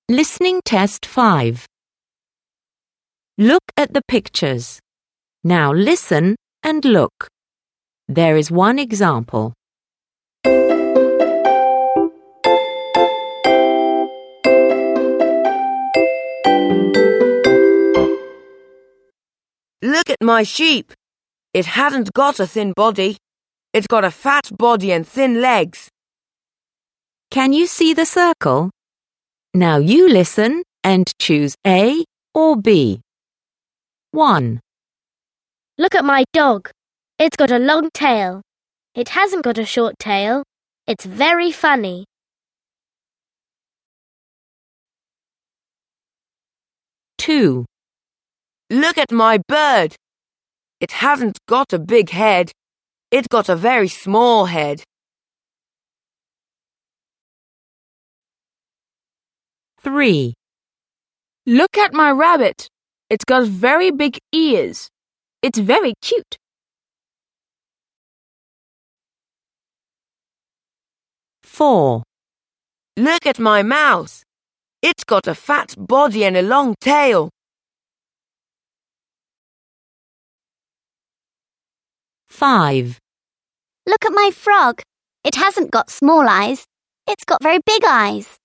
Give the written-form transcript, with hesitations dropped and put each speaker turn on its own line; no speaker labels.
Listening Test 5. Look at the pictures. Now listen and look. There is one example.
Look at my sheep. It hadn't got a thin body. It's got a fat body and thin legs.
Can you see the circle? Now you listen and choose A or B. 1,
Look at my dog. It's got a long tail. It hasn't got a short tail. It's very funny.
2,
Look at my bird. It hasn't got a big head. It's got a very small head.
3,
Look at my rabbit. It's got very big ears. It's very cute.
4,
Look at my mouse. It's got a fat body and a long tail.
5,
Look at my frog. It hasn't got small eyes. It's got very big eyes.